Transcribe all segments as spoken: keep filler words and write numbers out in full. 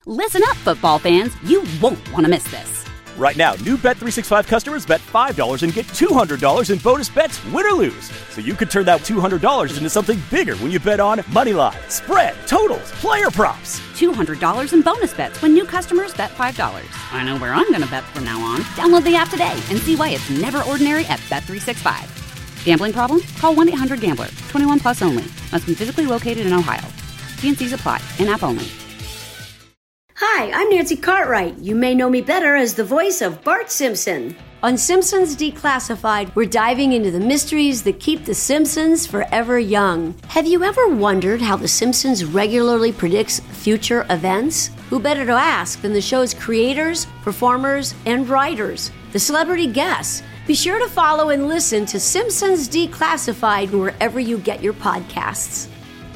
Listen up, football fans. You won't want to miss this. Right now, new Bet three sixty-five customers bet five dollars and get two hundred dollars in bonus bets, win or lose. So you could turn that two hundred dollars into something bigger when you bet on money line, spread, totals, player props. two hundred dollars in bonus bets when new customers bet five dollars. I know where I'm going to bet from now on. Download the app today and see why it's never ordinary at Bet three sixty-five. Gambling problem? Call one eight hundred gambler. twenty-one plus only. Must be physically located in Ohio. T and C's apply. In-app only. Hi, I'm Nancy Cartwright. You may know me better as the voice of Bart Simpson. On Simpsons Declassified, we're diving into the mysteries that keep the Simpsons forever young. Have you ever wondered how the Simpsons regularly predicts future events? Who better to ask than the show's creators, performers, and writers, the celebrity guests? Be sure to follow and listen to Simpsons Declassified wherever you get your podcasts.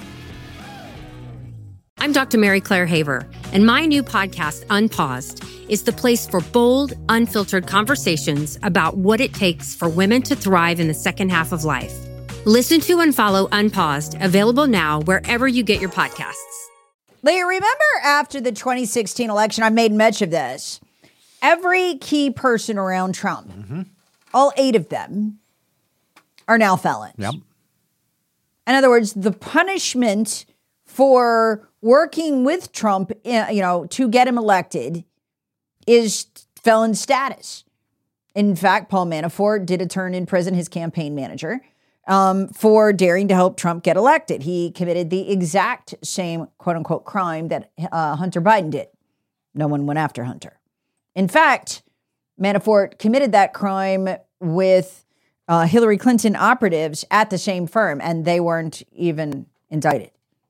I'm Doctor Mary Claire Haver, and my new podcast, Unpaused, is the place for bold, unfiltered conversations about what it takes for women to thrive in the second half of life. Listen to and follow Unpaused, available now wherever you get your podcasts. Lee, remember after the twenty sixteen election, I made much of this. Every key person around Trump, mm-hmm. all eight of them, are now felons. Yep. In other words, the punishment for working with Trump, you know, to get him elected is felon status. In fact, Paul Manafort did a turn in prison, his campaign manager, um, for daring to help Trump get elected. He committed the exact same quote unquote crime that uh, Hunter Biden did. No one went after Hunter. In fact, Manafort committed that crime with uh, Hillary Clinton operatives at the same firm, and they weren't even indicted.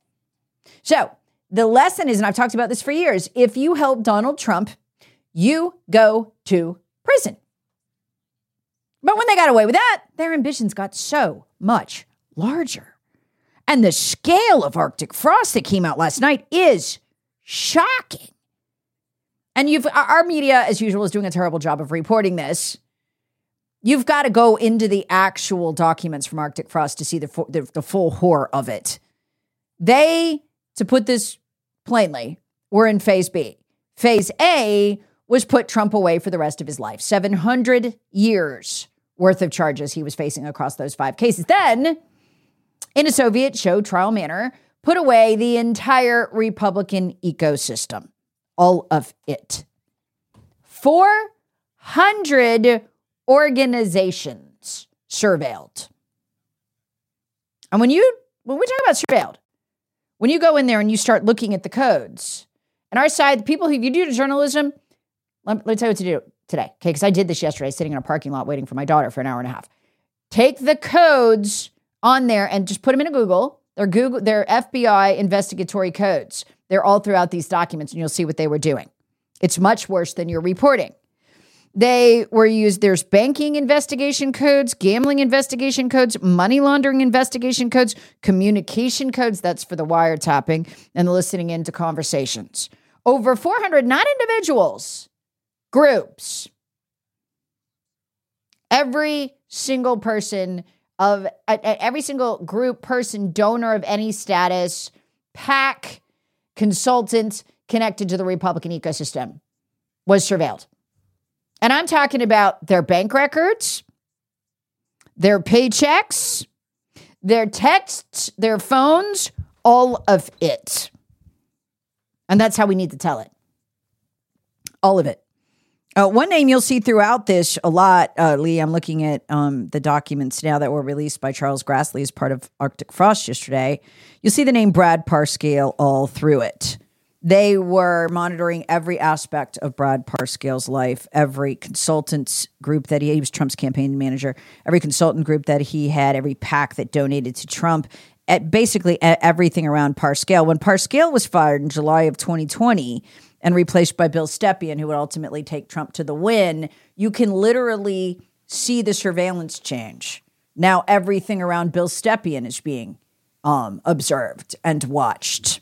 So the lesson is, and I've talked about this for years, if you help Donald Trump, you go to prison. But when they got away with that, their ambitions got so much larger. And the scale of Arctic frost that came out last night is shocking. And you've our media, as usual, is doing a terrible job of reporting this. You've got to go into the actual documents from Arctic frost to see the, the, the full horror of it. They, to put this plainly, were in phase B. Phase A was put Trump away for the rest of his life. seven hundred years worth of charges he was facing across those five cases. Then, in a Soviet show trial manner, put away the entire Republican ecosystem. All of it. four hundred organizations surveilled. And when you, when we talk about surveilled, when you go in there and you start looking at the codes, and our side, the people who, if you do journalism, let, let me tell you what to do today, okay? Because I did this yesterday, sitting in a parking lot waiting for my daughter for an hour and a half. Take the codes on there and just put them into Google. They're Google, they're F B I investigatory codes. They're all throughout these documents, and you'll see what they were doing. It's much worse than you're reporting. They were used, there's banking investigation codes, gambling investigation codes, money laundering investigation codes, communication codes, that's for the wiretapping, and the listening into conversations. Over four hundred, not individuals, groups. Every single person of, every single group, person, donor of any status, PAC, consultant connected to the Republican ecosystem was surveilled. And I'm talking about their bank records, their paychecks, their texts, their phones, all of it. And that's how we need to tell it. All of it. Uh, one name you'll see throughout this a lot, uh, Lee, I'm looking at um, the documents now that were released by Charles Grassley as part of Arctic Frost yesterday. You'll see the name Brad Parscale all through it. They were monitoring every aspect of Brad Parscale's life, every consultants group that he, he was Trump's campaign manager, every consultant group that he had, every PAC that donated to Trump, at basically everything around Parscale. When Parscale was fired in July of twenty twenty and replaced by Bill Stepien, who would ultimately take Trump to the win, you can literally see the surveillance change. Now everything around Bill Stepien is being um, observed and watched.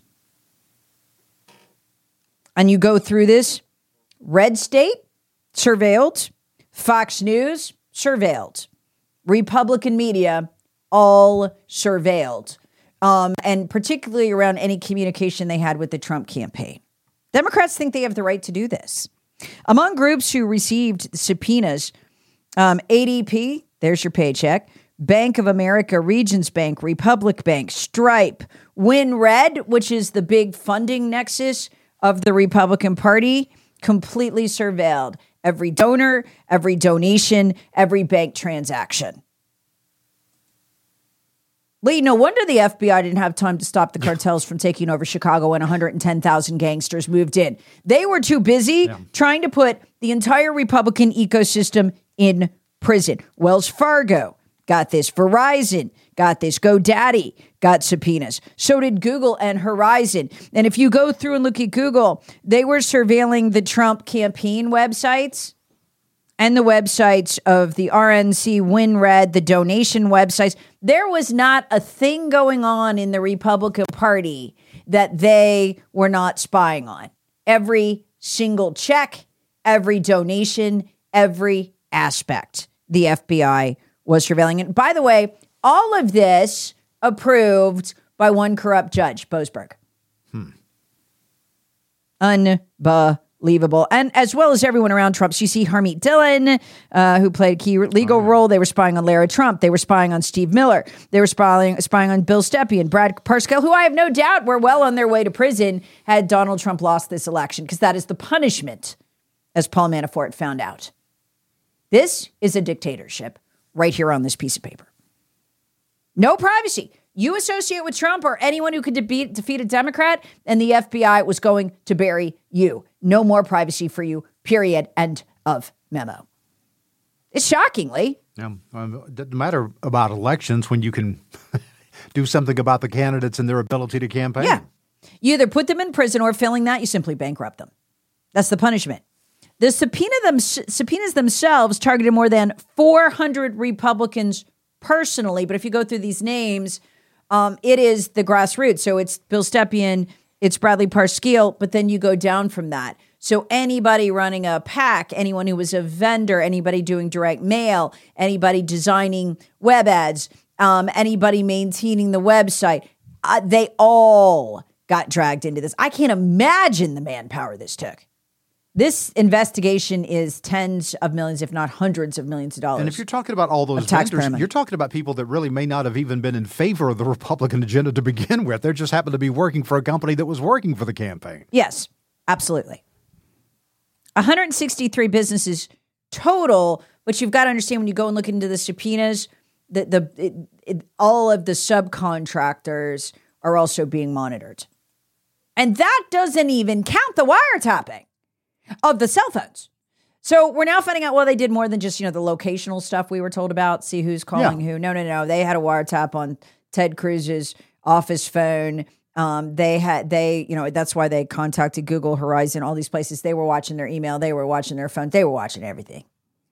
And you go through this, Red State, surveilled, Fox News, surveilled, Republican media, all surveilled, um, and particularly around any communication they had with the Trump campaign. Democrats think they have the right to do this. Among groups who received subpoenas, um, A D P, there's your paycheck, Bank of America, Regions Bank, Republic Bank, Stripe, WinRed, which is the big funding nexus of the Republican Party, completely surveilled. Every donor, every donation, every bank transaction. Lee, no wonder the F B I didn't have time to stop the cartels from taking over Chicago when one hundred ten thousand gangsters moved in. They were too busy yeah. trying to put the entire Republican ecosystem in prison. Wells Fargo got this. Verizon got this. GoDaddy got subpoenas. So did Google and Horizon. And if you go through and look at Google, they were surveilling the Trump campaign websites and the websites of the R N C, WinRed, the donation websites. There was not a thing going on in the Republican Party that they were not spying on. Every single check, every donation, every aspect, the F B I was surveilling. And by the way, all of this approved by one corrupt judge, Boasberg. Hmm. Unbelievable. And as well as everyone around Trump. So you see Harmeet Dillon, uh, who played a key legal oh, yeah. role. They were spying on Lara Trump. They were spying on Steve Miller. They were spying, spying on Bill Stepien, Brad Parscale, who I have no doubt were well on their way to prison had Donald Trump lost this election, because that is the punishment, as Paul Manafort found out. This is a dictatorship right here on this piece of paper. No privacy. You associate with Trump or anyone who could de- defeat a Democrat, and the F B I was going to bury you. No more privacy for you, period. End of memo. It's shockingly. Yeah, um, it doesn't matter about elections when you can do something about the candidates and their ability to campaign. Yeah. You either put them in prison, or failing that, you simply bankrupt them. That's the punishment. The subpoena them, subpoenas themselves targeted more than four hundred Republicans personally. But if you go through these names, um, it is the grassroots. So it's Bill Stepien, it's Bradley Parscale, but then you go down from that. So anybody running a PAC, anyone who was a vendor, anybody doing direct mail, anybody designing web ads, um, anybody maintaining the website, uh, they all got dragged into this. I can't imagine the manpower this took. This investigation is tens of millions, if not hundreds of millions of dollars. And if you're talking about all those vendors, you're talking about people that really may not have even been in favor of the Republican agenda to begin with. They just happened to be working for a company that was working for the campaign. Yes, absolutely. one hundred sixty-three businesses total, but you've got to understand when you go and look into the subpoenas, that the it, it, all of the subcontractors are also being monitored. And that doesn't even count the wiretapping of the cell phones. So we're now finding out, well, they did more than just, you know, the locational stuff we were told about, see who's calling yeah. who. No, no, no. They had a wiretap on Ted Cruz's office phone. Um, they had, they, you know, that's why they contacted Google, Horizon, all these places. They were watching their email. They were watching their phone. They were watching everything.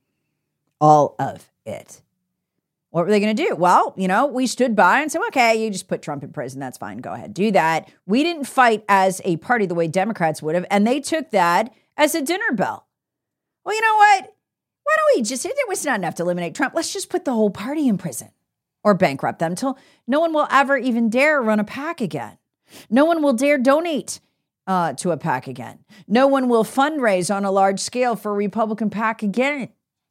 All of it. What were they going to do? Well, you know, we stood by and said, okay, you just put Trump in prison. That's fine. Go ahead. Do that. We didn't fight as a party the way Democrats would have. And they took that as a dinner bell. Well, you know what? Why don't we just, it was not enough to eliminate Trump. Let's just put the whole party in prison or bankrupt them until no one will ever even dare run a PAC again. No one will dare donate uh, to a PAC again. No one will fundraise on a large scale for a Republican PAC again.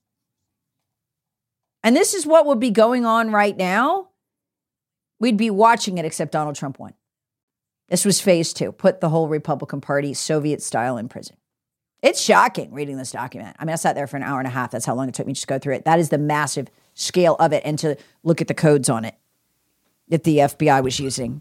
And this is what would be going on right now. We'd be watching it, except Donald Trump won. This was phase two. Put the whole Republican Party, Soviet style, in prison. It's shocking reading this document. I mean, I sat there for an hour and a half. That's how long it took me to just go through it. That is the massive scale of it, and to look at the codes on it that the F B I was using.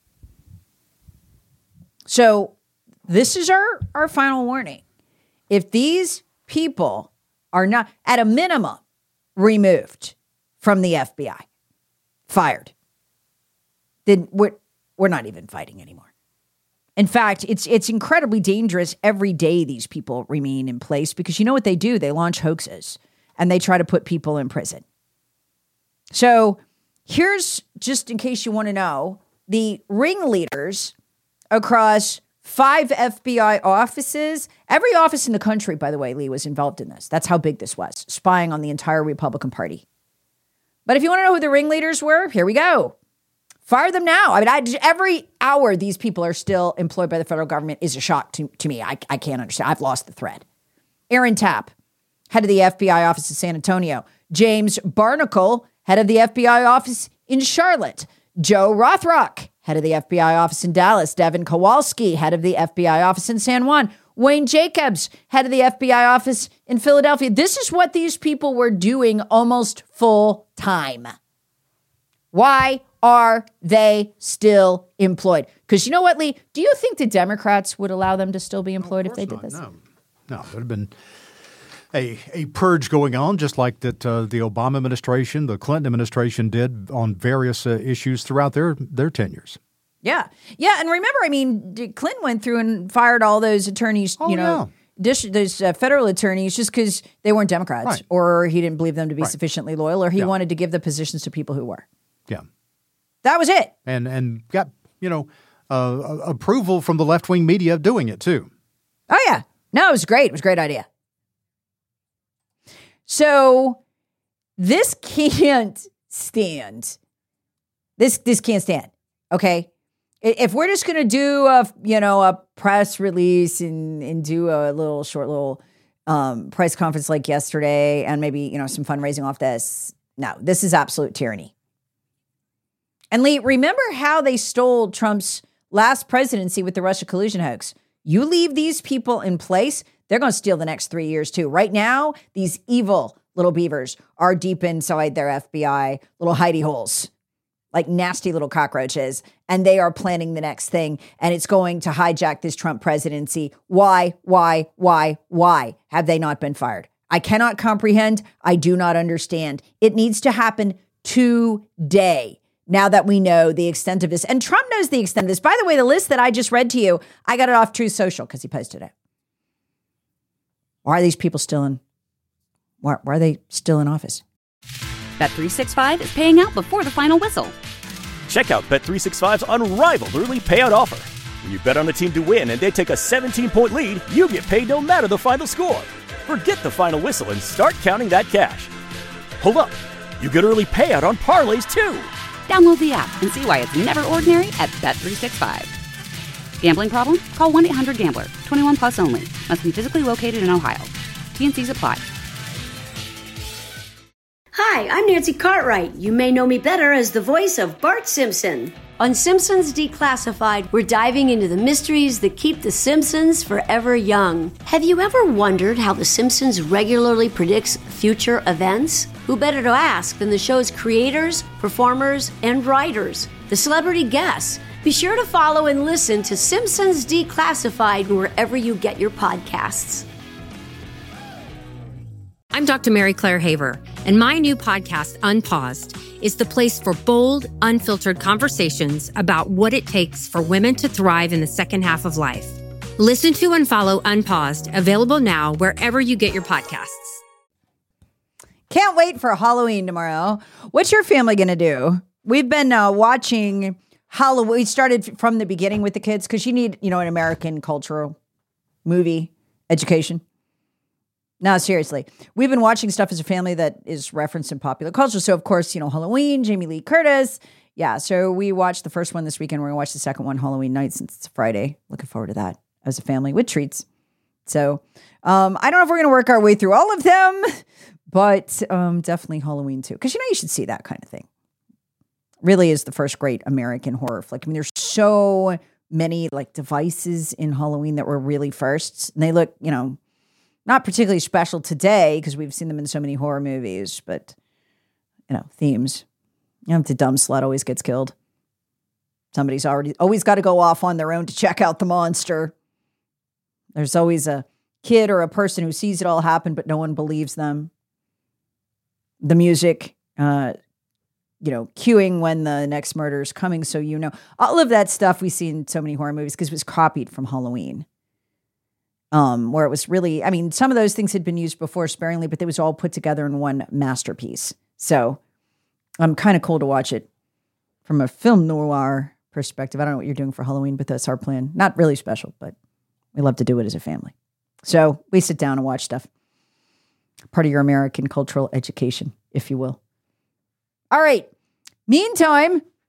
So this is our, our final warning. If these people are not, at a minimum, removed from the F B I, fired, then we're, we're not even fighting anymore. In fact, it's it's incredibly dangerous every day these people remain in place, because you know what they do? They launch hoaxes and they try to put people in prison. So here's, just in case you want to know, the ringleaders across five F B I offices. Every office in the country, by the way, Lee, was involved in this. That's how big this was, spying on the entire Republican Party. But if you want to know who the ringleaders were, here we go. Fire them now. I mean, I, every hour these people are still employed by the federal government is a shock to, to me. I, I can't understand. I've lost the thread. Aaron Tapp, head of the F B I office in San Antonio. James Barnacle, head of the F B I office in Charlotte. Joe Rothrock, head of the F B I office in Dallas. Devin Kowalski, head of the F B I office in San Juan. Wayne Jacobs, head of the F B I office in Philadelphia. This is what these people were doing almost full time. Why are they still employed? Because you know what, Lee? Do you think the Democrats would allow them to still be employed if they did not, this? No, no. There would have been a, a purge going on, just like that uh, the Obama administration, the Clinton administration did on various uh, issues throughout their, their tenures. Yeah. Yeah, and remember, I mean, Clinton went through and fired all those attorneys, oh, you know, yeah. dis- those uh, federal attorneys just because they weren't Democrats right. or he didn't believe them to be right. sufficiently loyal or he yeah. wanted to give the positions to people who were. Yeah. That was it. And and got, you know, uh, approval from the left-wing media doing it, too. Oh, yeah. No, it was great. It was a great idea. So this can't stand. This this can't stand, okay? If we're just going to do a, you know, a press release and, and do a little short little um, press conference like yesterday and maybe, you know, some fundraising off this, no, this is absolute tyranny. And Lee, remember how they stole Trump's last presidency with the Russia collusion hoax? You leave these people in place, they're going to steal the next three years too. Right now, these evil little beavers are deep inside their F B I little hidey holes, like nasty little cockroaches, and they are planning the next thing, and it's going to hijack this Trump presidency. Why, why, why, why have they not been fired? I cannot comprehend. I do not understand. It needs to happen today. Now that we know the extent of this. And Trump knows the extent of this. By the way, the list that I just read to you, I got it off Truth Social because he posted it. Why are these people still in, why, why are they still in office? Bet three sixty-five is paying out before the final whistle. Check out Bet three sixty-five's unrivaled early payout offer. When you bet on a team to win and they take a seventeen-point lead, you get paid no matter the final score. Forget the final whistle and start counting that cash. Hold up. You get early payout on parlays, too. Download the app and see why it's never ordinary at Bet three sixty-five. Gambling problem? Call one eight hundred gambler. twenty-one plus only. Must be physically located in Ohio. T N Cs apply. Hi, I'm Nancy Cartwright. You may know me better as the voice of Bart Simpson. On Simpsons Declassified, we're diving into the mysteries that keep the Simpsons forever young. Have you ever wondered how the Simpsons regularly predicts future events? Who better to ask than the show's creators, performers, and writers, the celebrity guests? Be sure to follow and listen to Simpsons Declassified wherever you get your podcasts. I'm Doctor Mary Claire Haver, and my new podcast, Unpaused, is the place for bold, unfiltered conversations about what it takes for women to thrive in the second half of life. Listen to and follow Unpaused, available now wherever you get your podcasts. Can't wait for Halloween tomorrow. What's your family going to do? We've been uh, watching Halloween. We started from the beginning with the kids because you need, you know, an American cultural movie education. No, seriously. We've been watching stuff as a family that is referenced in popular culture. So, of course, you know, Halloween, Jamie Lee Curtis. Yeah, so we watched the first one this weekend. We're going to watch the second one Halloween night since it's Friday. Looking forward to that as a family with treats. So, um, I don't know if we're going to work our way through all of them, but um, definitely Halloween too. Because, you know, you should see that kind of thing. Really is the first great American horror flick. I mean, there's so many like devices in Halloween that were really firsts. And they look, you know, not particularly special today because we've seen them in so many horror movies, but, you know, themes. You know, the dumb slut always gets killed. Somebody's already always got to go off on their own to check out the monster. There's always a kid or a person who sees it all happen, but no one believes them. The music, uh, you know, cueing when the next murder is coming, so you know. All of that stuff we see in so many horror movies because it was copied from Halloween. Um, where it was really, I mean, some of those things had been used before sparingly, but they was all put together in one masterpiece. So I'm um, kind of cool to watch it from a film noir perspective. I don't know what you're doing for Halloween, but that's our plan. Not really special, but we love to do it as a family. So we sit down and watch stuff. Part of your American cultural education, if you will. All right. Meantime,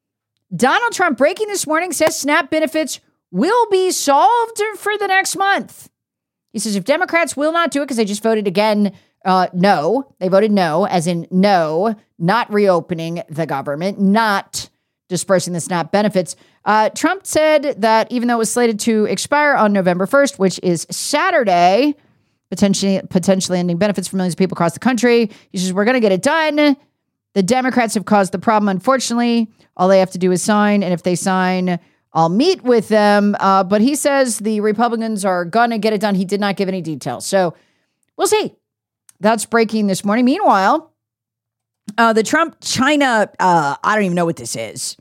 Donald Trump, breaking this morning, says SNAP benefits will be solved for the next month. He says if Democrats will not do it because they just voted again, uh, no, they voted no, as in no, not reopening the government, not dispersing the SNAP benefits. Uh, Trump said that even though it was slated to expire on November first, which is Saturday, potentially potentially ending benefits for millions of people across the country, he says we're going to get it done. The Democrats have caused the problem, unfortunately. All they have to do is sign, and if they sign, I'll meet with them. Uh, but he says the Republicans are going to get it done. He did not give any details. So we'll see. That's breaking this morning. Meanwhile, uh, the Trump-China, uh, I don't even know what this is.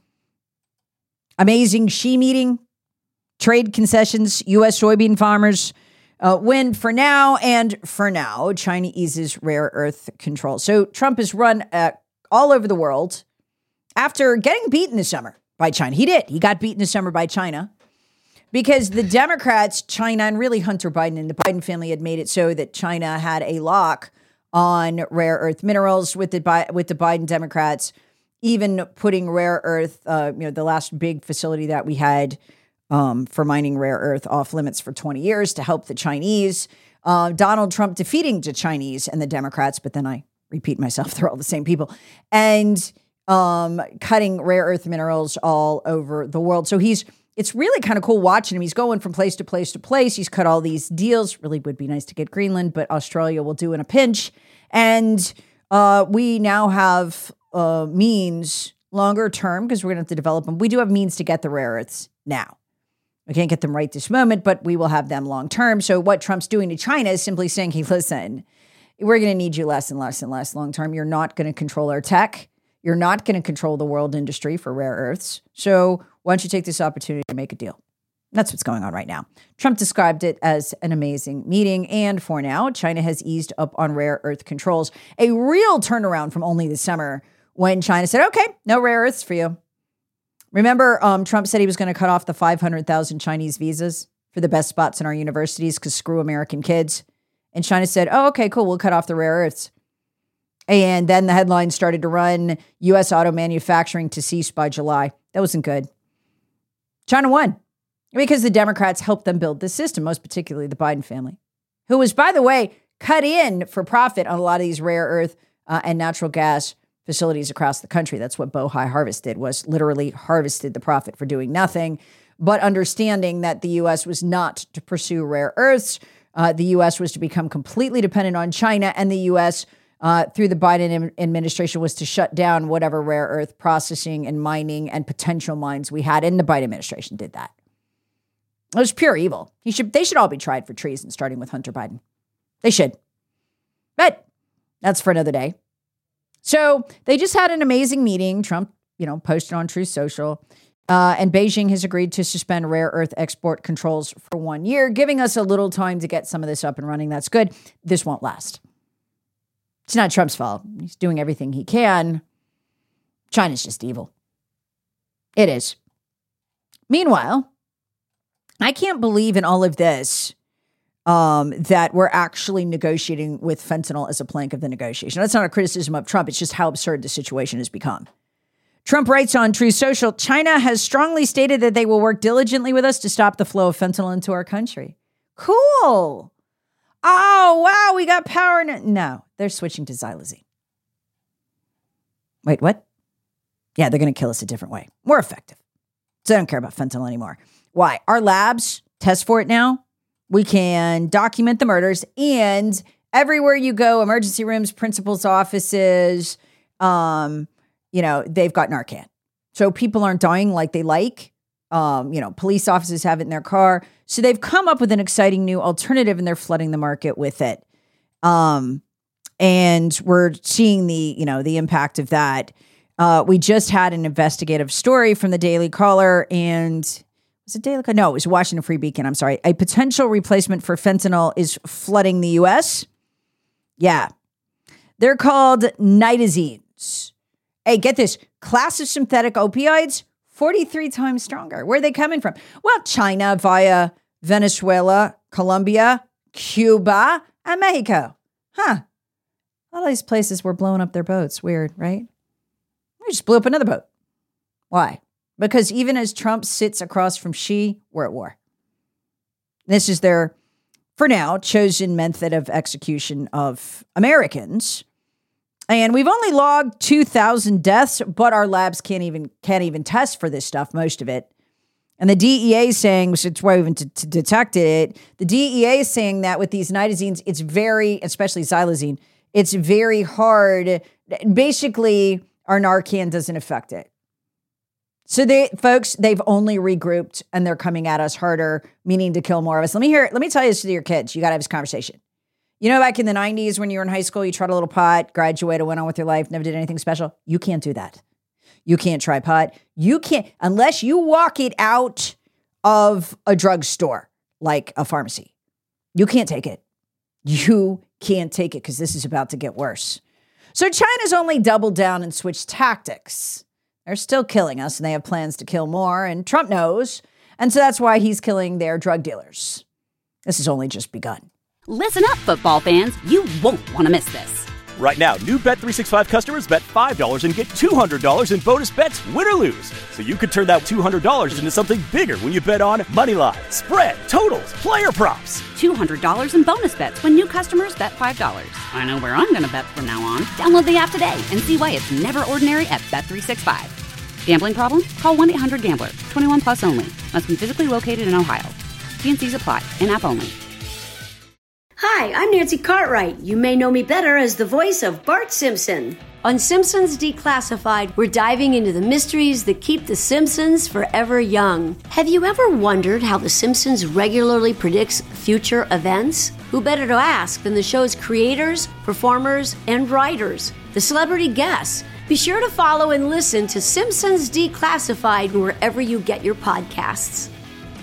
Amazing Xi meeting, trade concessions, U S soybean farmers uh, win for now. And for now, China eases rare earth control. So Trump has run uh, all over the world after getting beaten this summer by China. He did. He got beaten this summer by China because the Democrats, China, and really Hunter Biden and the Biden family had made it so that China had a lock on rare earth minerals with the with the Biden Democrats, even putting rare earth, uh, you know, the last big facility that we had um, for mining rare earth off limits for twenty years to help the Chinese. Uh, Donald Trump defeating the Chinese and the Democrats, but then I repeat myself, they're all the same people, and um, cutting rare earth minerals all over the world. So he's, it's really kind of cool watching him. He's going from place to place to place. He's cut all these deals. Really would be nice to get Greenland, but Australia will do in a pinch. And uh, we now have uh, means longer term, because we're going to have to develop them. We do have means to get the rare earths now. We can't get them right this moment, but we will have them long term. So what Trump's doing to China is simply saying, hey, listen, we're going to need you less and less and less long term. You're not going to control our tech. You're not going to control the world industry for rare earths. So why don't you take this opportunity to make a deal? That's what's going on right now. Trump described it as an amazing meeting. And for now, China has eased up on rare earth controls. A real turnaround from only this summer when China said, okay, no rare earths for you. Remember, um, Trump said he was going to cut off the five hundred thousand Chinese visas for the best spots in our universities because screw American kids. And China said, oh, okay, cool, we'll cut off the rare earths. And then the headlines started to run, U S auto manufacturing to cease by July. That wasn't good. China won because the Democrats helped them build this system, most particularly the Biden family, who was, by the way, cut in for profit on a lot of these rare earth uh, and natural gas facilities across the country. That's what Bohai Harvest did, was literally harvested the profit for doing nothing, but understanding that the U S was not to pursue rare earths. Uh, the U S was to become completely dependent on China, and the U S Uh, through the Biden administration was to shut down whatever rare earth processing and mining and potential mines we had. And the Biden administration did that. It was pure evil. He should, they should all be tried for treason, starting with Hunter Biden. They should. But that's for another day. So they just had an amazing meeting. Trump, you know, posted on Truth Social. Uh, and Beijing has agreed to suspend rare earth export controls for one year, giving us a little time to get some of this up and running. That's good. This won't last. It's not Trump's fault. He's doing everything he can. China's just evil. It is. Meanwhile, I can't believe in all of this um, that we're actually negotiating with fentanyl as a plank of the negotiation. That's not a criticism of Trump. It's just how absurd the situation has become. Trump writes on Truth Social, China has strongly stated that they will work diligently with us to stop the flow of fentanyl into our country. Cool. Oh, wow, we got power. No, they're switching to xylazine. Wait, what? Yeah, they're going to kill us a different way. More effective. So they don't care about fentanyl anymore. Why? Our labs test for it now. We can document the murders, and everywhere you go, emergency rooms, principals' offices, um, you know, they've got Narcan. So people aren't dying like they like. Um, you know, police officers have it in their car. So they've come up with an exciting new alternative, and they're flooding the market with it. Um, and we're seeing the, you know, the impact of that. Uh, we just had an investigative story from the Daily Caller, and was it Daily Caller? No, it was Washington Free Beacon. I'm sorry. A potential replacement for fentanyl is flooding the U S. Yeah. They're called nitazines. Hey, get this. Class of synthetic opioids, forty-three times stronger. Where are they coming from? Well, China via Venezuela, Colombia, Cuba, and Mexico. Huh. All these places were blowing up their boats. Weird, right? We just blew up another boat. Why? Because even as Trump sits across from Xi, we're at war. This is their, for now, chosen method of execution of Americans. And we've only logged two thousand deaths, but our labs can't even can't even test for this stuff, most of it. And the D E A is saying, which it's why we even t- t- detected it, the D E A is saying that with these nitazines, it's very, especially xylazine, it's very hard. Basically, our Narcan doesn't affect it. So they, folks, they've only regrouped and they're coming at us harder, meaning to kill more of us. Let me hear, let me tell you this to your kids. You got to have this conversation. You know, back in the nineties when you were in high school, you tried a little pot, graduated, went on with your life, never did anything special. You can't do that. You can't try pot. You can't, unless you walk it out of a drugstore, like a pharmacy. You can't take it. You can't take it because this is about to get worse. So China's only doubled down and switched tactics. They're still killing us and they have plans to kill more. And Trump knows. And so that's why he's killing their drug dealers. This has only just begun. Listen up, football fans. You won't want to miss this. Right now, new Bet three sixty-five customers bet five dollars and get two hundred dollars in bonus bets, win or lose. So you could turn that two hundred dollars into something bigger when you bet on money line, spread, totals, player props. two hundred dollars in bonus bets when new customers bet five dollars. I know where I'm going to bet from now on. Download the app today and see why it's never ordinary at Bet three sixty-five. Gambling problem? Call one eight hundred gambler. twenty-one plus only. Must be physically located in Ohio. T and C's apply. In-app only. Hi, I'm Nancy Cartwright. You may know me better as the voice of Bart Simpson. On Simpsons Declassified, we're diving into the mysteries that keep the Simpsons forever young. Have you ever wondered how The Simpsons regularly predicts future events? Who better to ask than the show's creators, performers, and writers, the celebrity guests? Be sure to follow and listen to Simpsons Declassified wherever you get your podcasts.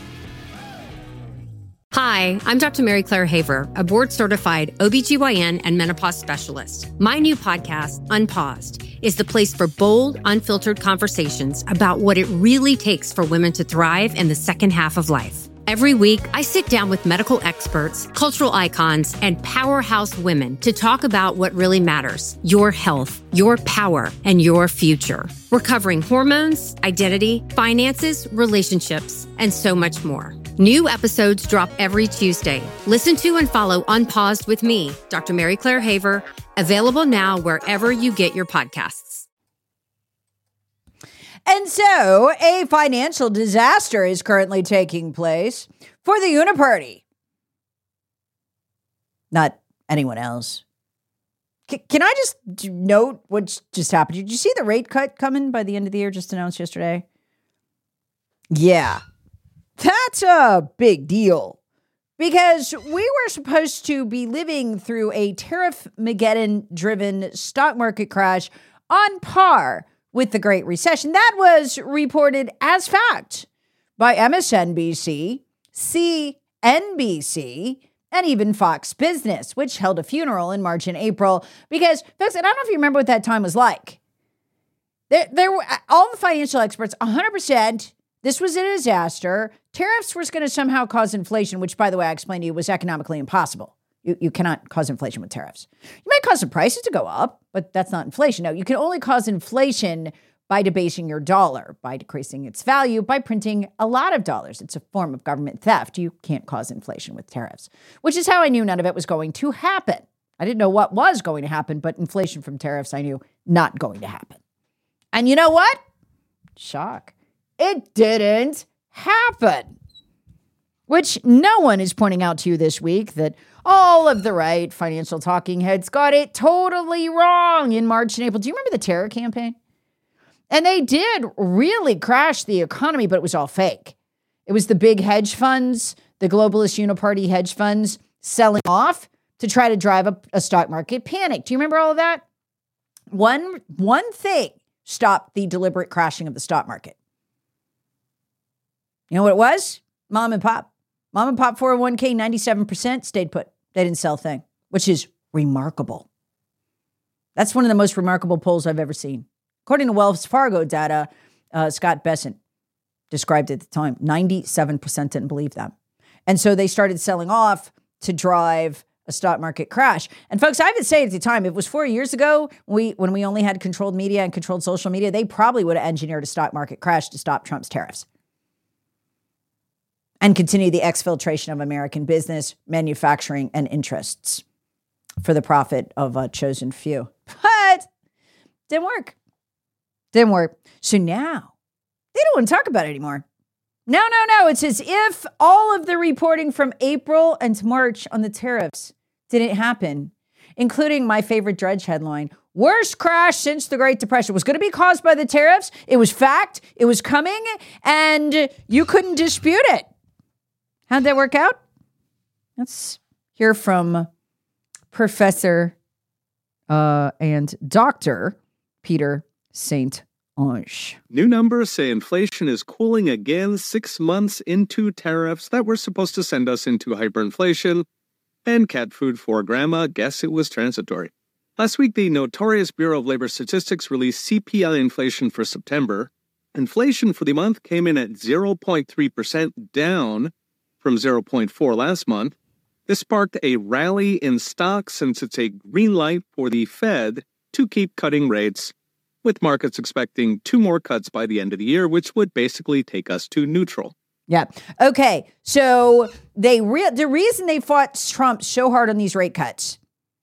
Hi, I'm Doctor Mary Claire Haver, a board-certified O B G Y N and menopause specialist. My new podcast, Unpaused, is the place for bold, unfiltered conversations about what it really takes for women to thrive in the second half of life. Every week, I sit down with medical experts, cultural icons, and powerhouse women to talk about what really matters: your health, your power, and your future. We're covering hormones, identity, finances, relationships, and so much more. New episodes drop every Tuesday. Listen to and follow Unpaused with me, Doctor Mary Claire Haver, available now wherever you get your podcasts. And so a financial disaster is currently taking place for the Uniparty. Not anyone else. C- can I just note what just happened? Did you see the rate cut coming by the end of the year just announced yesterday? Yeah. That's a big deal because we were supposed to be living through a tariff-mageddon-driven stock market crash on par with the Great Recession. That was reported as fact by M S N B C, C N B C, and even Fox Business, which held a funeral in March and April because, folks, I don't know if you remember what that time was like. There, there were all the financial experts, one hundred percent. This was a disaster. Tariffs were going to somehow cause inflation, which, by the way, I explained to you was economically impossible. You, you cannot cause inflation with tariffs. You might cause the prices to go up, but that's not inflation. No, you can only cause inflation by debasing your dollar, by decreasing its value, by printing a lot of dollars. It's a form of government theft. You can't cause inflation with tariffs, which is how I knew none of it was going to happen. I didn't know what was going to happen, but inflation from tariffs, I knew not going to happen. And you know what? Shock. It didn't happen, which no one is pointing out to you this week that all of the right financial talking heads got it totally wrong in March and April. Do you remember the terror campaign? And they did really crash the economy, but it was all fake. It was the big hedge funds, the globalist uniparty hedge funds selling off to try to drive up a stock market panic. Do you remember all of that? One, one thing stopped the deliberate crashing of the stock market. You know what it was? Mom and pop. Mom and pop four oh one k, ninety-seven percent stayed put. They didn't sell a thing, which is remarkable. That's one of the most remarkable polls I've ever seen. According to Wells Fargo data, uh, Scott Bessent described it at the time, ninety-seven percent didn't believe them. And so they started selling off to drive a stock market crash. And folks, I would say at the time, if it was four years ago, we when we only had controlled media and controlled social media, they probably would have engineered a stock market crash to stop Trump's tariffs and continue the exfiltration of American business, manufacturing, and interests for the profit of a chosen few. But didn't work. Didn't work. So now they don't want to talk about it anymore. No, no, no. It's as if all of the reporting from April and March on the tariffs didn't happen, including my favorite Drudge headline, worst crash since the Great Depression. It was going to be caused by the tariffs. It was fact. It was coming, and you couldn't dispute it. How'd that work out? Let's hear from Professor uh, and Doctor Peter Saint Onge. New numbers say inflation is cooling again six months into tariffs that were supposed to send us into hyperinflation. And cat food for grandma, guess it was transitory. Last week, the notorious Bureau of Labor Statistics released C P I inflation for September. Inflation for the month came in at zero point three percent, down from zero point four last month. This sparked a rally in stocks since it's a green light for the Fed to keep cutting rates, with markets expecting two more cuts by the end of the year, which would basically take us to neutral. Yeah. Okay. So they re- the reason they fought Trump so hard on these rate cuts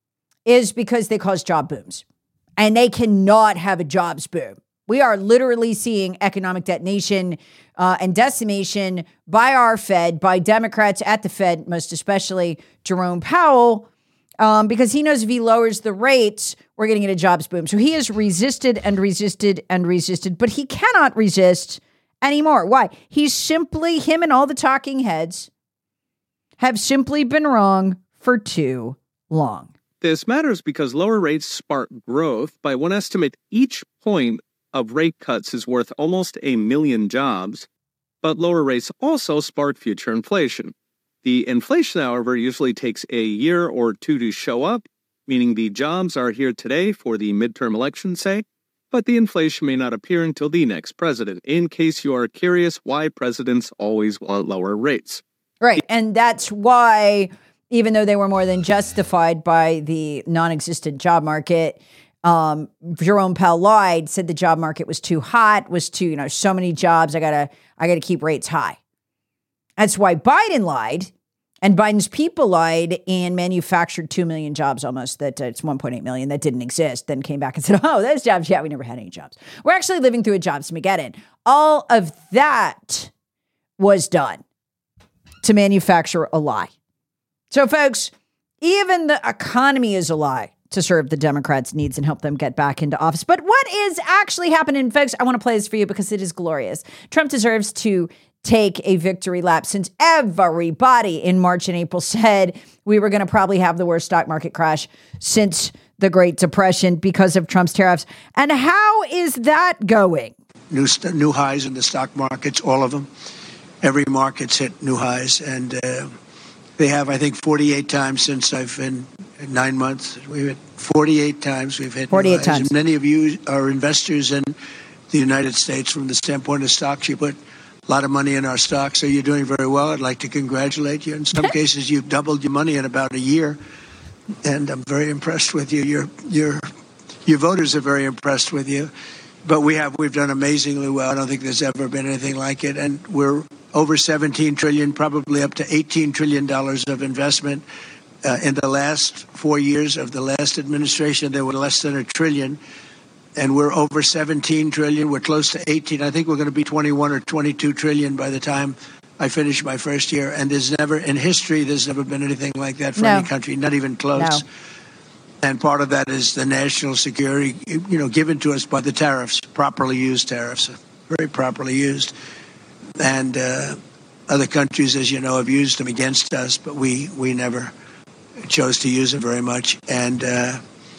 is because they caused job booms. And they cannot have a jobs boom. We are literally seeing economic detonation uh, and decimation by our Fed, by Democrats at the Fed, most especially Jerome Powell, Um, because he knows if he lowers the rates, we're going to get a jobs boom. So he has resisted and resisted and resisted, but he cannot resist anymore. Why? He's simply, him and all the talking heads have simply been wrong for too long. This matters because lower rates spark growth. By one estimate, each point of rate cuts is worth almost a million jobs, but lower rates also spark future inflation. The inflation, however, usually takes a year or two to show up, meaning the jobs are here today for the midterm election, say, but the inflation may not appear until the next president, in case you are curious why presidents always want lower rates. Right. And that's why, even though they were more than justified by the non-existent job market, um, Jerome Powell lied, said the job market was too hot, was too, you know, so many jobs, I gotta, I gotta keep rates high. That's why Biden lied, and Biden's people lied and manufactured two million jobs almost. That uh, it's one point eight million that didn't exist. Then came back and said, oh, those jobs, yeah, we never had any jobs. We're actually living through a jobs-mageddon. All of that was done to manufacture a lie. So, folks, even the economy is a lie to serve the Democrats' needs and help them get back into office. But what is actually happening, folks? I want to play this for you because it is glorious. Trump deserves to take a victory lap since everybody in March and April said we were going to probably have the worst stock market crash since the Great Depression because of Trump's tariffs. And how is that going? New st- new highs in the stock markets, all of them. Every market's hit new highs. And uh, they have, I think, forty-eight times since I've been nine months. We've hit forty-eight times. We've hit forty-eight new highs. times. And many of you are investors in the United States from the standpoint of stocks. You put a lot of money in our stocks, so you're doing very well. I'd like to congratulate you. In some cases, you've doubled your money in about a year, and I'm very impressed with you. Your your your voters are very impressed with you. But we have we've done amazingly well. I don't think there's ever been anything like it, and we're over seventeen trillion, probably up to eighteen trillion dollars of investment. Uh, in the last four years of the last administration, there were less than a trillion. And we're over seventeen trillion. We're close to eighteen. I think we're going to be twenty-one or twenty-two trillion by the time I finish my first year. And there's never, in history, there's never been anything like that for no. any country, not even close. No. And part of that is the national security, you know, given to us by the tariffs, properly used tariffs, very properly used. And uh, other countries, as you know, have used them against us, but we, we never chose to use them very much. And uh,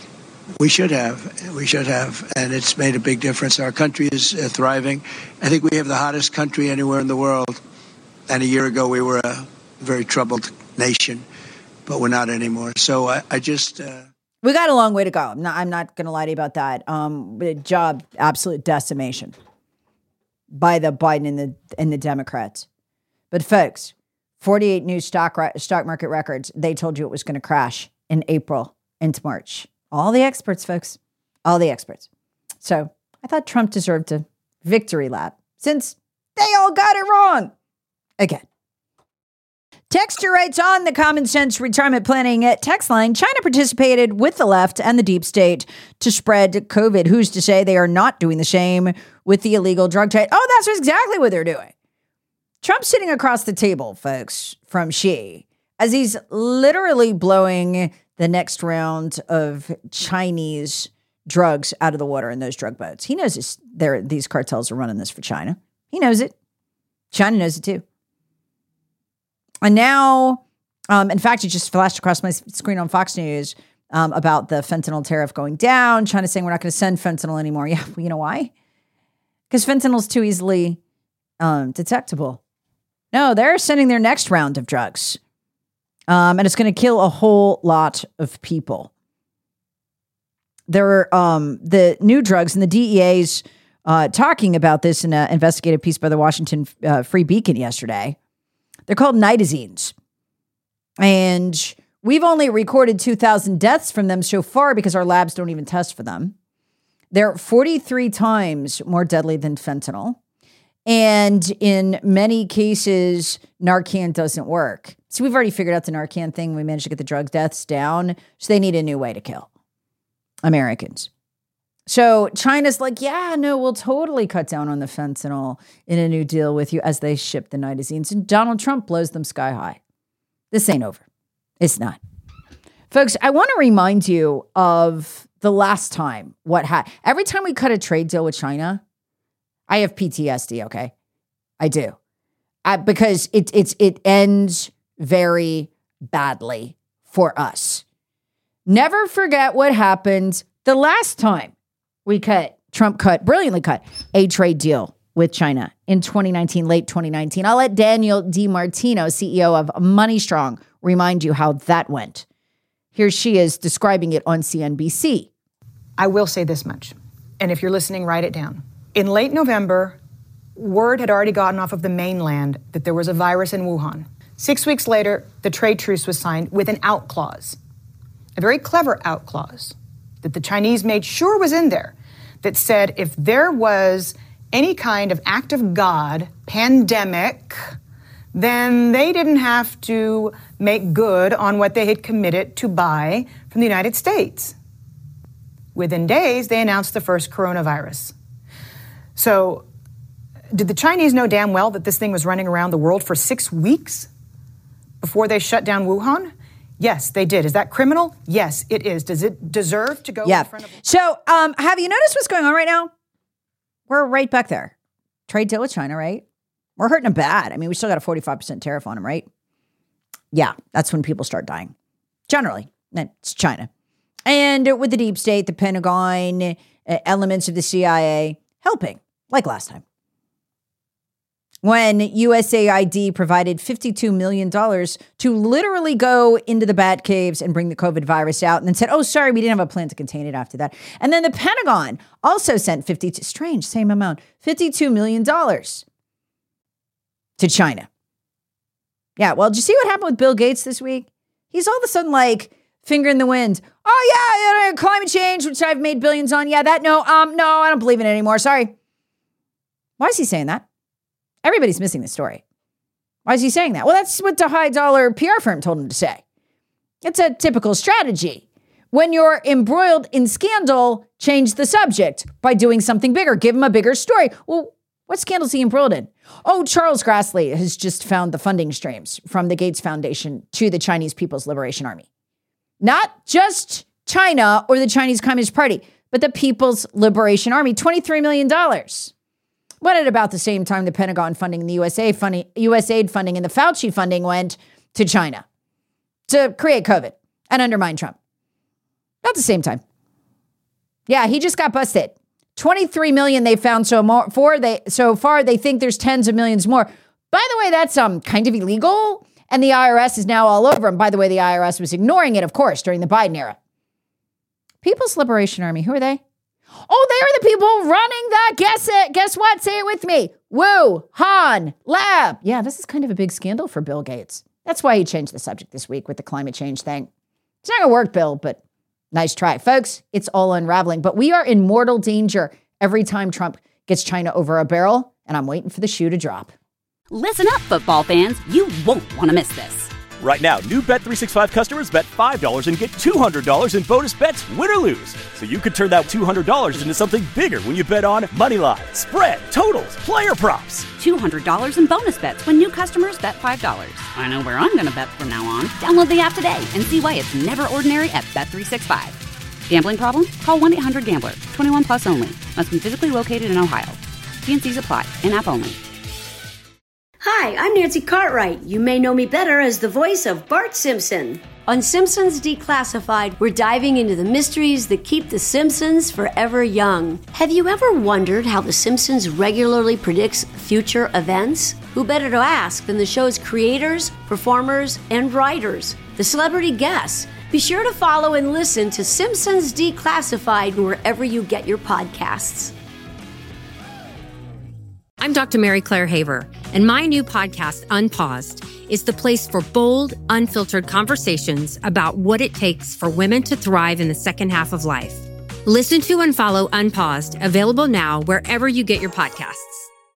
we should have. We should have. And it's made a big difference. Our country is uh, thriving. I think we have the hottest country anywhere in the world. And a year ago, we were a very troubled nation, but we're not anymore. So I, I just... Uh, We got a long way to go. I'm not, I'm not going to lie to you about that. Um, job absolute decimation by the Biden and the and the Democrats. But folks, forty-eight new stock stock market records. They told you it was going to crash in April into March. All the experts, folks. All the experts. So I thought Trump deserved a victory lap since they all got it wrong again. Texter writes on the Common Sense Retirement Planning text line, China participated with the left and the deep state to spread COVID. Who's to say they are not doing the same with the illegal drug trade? Oh, that's exactly what they're doing. Trump's sitting across the table, folks, from Xi, as he's literally blowing the next round of Chinese drugs out of the water in those drug boats. He knows this, these cartels are running this for China. He knows it. China knows it too. And now, um, in fact, it just flashed across my screen on Fox News um, about the fentanyl tariff going down. China saying we're not going to send fentanyl anymore. Yeah, you know why? Because fentanyl is too easily um, detectable. No, they're sending their next round of drugs. Um, and it's going to kill a whole lot of people. There are um, the new drugs, and the D E A's uh, talking about this in an investigative piece by the Washington uh, Free Beacon yesterday. They're called nitazines. And we've only recorded two thousand deaths from them so far because our labs don't even test for them. They're forty-three times more deadly than fentanyl. And in many cases, Narcan doesn't work. So we've already figured out the Narcan thing. We managed to get the drug deaths down. So they need a new way to kill Americans. So China's like, yeah, no, we'll totally cut down on the fentanyl in a new deal with you as they ship the nitazines. And Donald Trump blows them sky high. This ain't over. It's not. Folks, I want to remind you of the last time what happened. Every time we cut a trade deal with China, I have P T S D, okay? I do. I, because it, it's, it ends very badly for us. Never forget what happened the last time we cut, Trump cut, brilliantly cut, a trade deal with China in twenty nineteen, late twenty nineteen. I'll let Daniel DiMartino, C E O of Money Strong, remind you how that went. Here she is describing it on C N B C. I will say this much, and if you're listening, write it down. In late November, word had already gotten off of the mainland that there was a virus in Wuhan. Six weeks later, the trade truce was signed with an out clause, a very clever out clause that the Chinese made sure was in there, that said if there was any kind of act of God, pandemic, then they didn't have to make good on what they had committed to buy from the United States. Within days, they announced the first coronavirus. So did the Chinese know damn well that this thing was running around the world for six weeks before they shut down Wuhan? Yes, they did. Is that criminal? Yes, it is. Does it deserve to go yeah. in front of... So um, have you noticed what's going on right now? We're right back there. Trade deal with China, right? We're hurting them bad. I mean, we still got a forty-five percent tariff on them, right? Yeah, that's when people start dying. Generally, it's China. And with the deep state, the Pentagon, uh, elements of the C I A helping, like last time. When U S A I D provided fifty-two million dollars to literally go into the bat caves and bring the COVID virus out and then said, oh, sorry, we didn't have a plan to contain it after that. And then the Pentagon also sent fifty-two, strange, same amount, fifty-two million dollars to China. Yeah, well, did you see what happened with Bill Gates this week? He's all of a sudden like finger in the wind. Oh, yeah, climate change, which I've made billions on. Yeah, that, no, um, no, I don't believe in it anymore. Sorry. Why is he saying that? Everybody's missing the story. Why is he saying that? Well, that's what the high dollar P R firm told him to say. It's a typical strategy. When you're embroiled in scandal, change the subject by doing something bigger. Give him a bigger story. Well, what scandal is he embroiled in? Oh, Charles Grassley has just found the funding streams from the Gates Foundation to the Chinese People's Liberation Army. Not just China or the Chinese Communist Party, but the People's Liberation Army, twenty-three million dollars. But at about the same time, the Pentagon funding and the U S A funding, U S A I D funding and the Fauci funding went to China to create COVID and undermine Trump. Not the same time. Yeah, he just got busted. twenty-three million they found so more for they so far. They think there's tens of millions more. By the way, that's um kind of illegal, and the I R S is now all over him. By the way, the I R S was ignoring it, of course, during the Biden era. People's Liberation Army, who are they? Oh, they are the people running the, guess it, guess what? Say it with me. Wuhan lab. Yeah, this is kind of a big scandal for Bill Gates. That's why he changed the subject this week with the climate change thing. It's not going to work, Bill, but nice try. Folks, it's all unraveling. But we are in mortal danger every time Trump gets China over a barrel, and I'm waiting for the shoe to drop. Listen up, football fans. You won't want to miss this. Right now, new Bet three sixty-five customers bet five dollars and get two hundred dollars in bonus bets, win or lose. So you could turn that two hundred dollars into something bigger when you bet on money line, spread, totals, player props. two hundred dollars in bonus bets when new customers bet five dollars. I know where I'm going to bet from now on. Download the app today and see why it's never ordinary at Bet three sixty-five. Gambling problem? Call one eight hundred gambler. twenty-one plus only. Must be physically located in Ohio. T and C's apply. In-app only. Hi, I'm Nancy Cartwright. You may know me better as the voice of Bart Simpson. On Simpsons Declassified, we're diving into the mysteries that keep the Simpsons forever young. Have you ever wondered how the Simpsons regularly predicts future events? Who better to ask than the show's creators, performers, and writers, the celebrity guests? Be sure to follow and listen to Simpsons Declassified wherever you get your podcasts. I'm Doctor Mary Claire Haver, and my new podcast, Unpaused, is the place for bold, unfiltered conversations about what it takes for women to thrive in the second half of life. Listen to and follow Unpaused, available now wherever you get your podcasts.